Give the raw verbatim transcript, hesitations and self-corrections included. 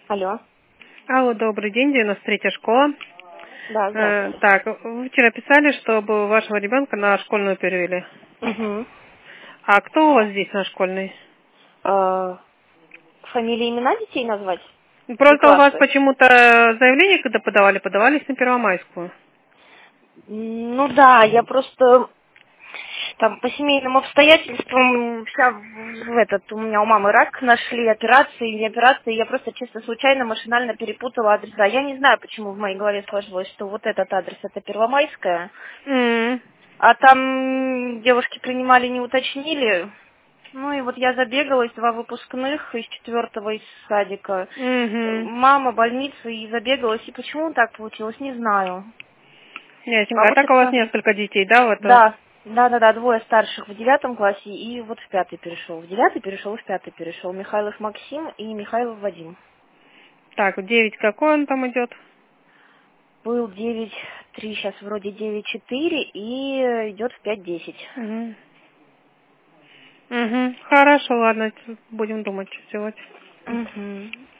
Алло. Алло, добрый день, девяносто третья школа. Да, Э, здравствуйте. так, вы вчера писали, чтобы вашего ребенка на школьную перевели. Угу. А кто у вас здесь на школьной? Э, фамилии, имена детей назвать? Или Просто у вас классы? почему-то заявление, когда подавали, подавались на Первомайскую. М, Ну да, я просто там по семейным обстоятельствам вся в в этот, у меня у мамы рак нашли, операции, не операции, я просто чисто случайно машинально перепутала адреса. Я не знаю, почему в моей голове сложилось, что вот этот адрес это Первомайская, М, а там девушки принимали, не уточнили. Ну и вот я забегалась, два выпускных из четвертого из садика. мгм. Мама, больница, и забегалась. И почему так получилось, не знаю. Ясненько. А А так у вас учится, несколько детей, да, вот? э? да, да, да, да, двое старших в девятом классе и вот в пятый перешел. В девятый перешел, в пятый перешел. Михайлов Максим и Михайлов Вадим. Так, девять какой он там идет? Был девять три, сейчас вроде девять четыре и идет в пять десять. Угу. Угу. Хорошо, ладно, будем думать, что делать. Угу.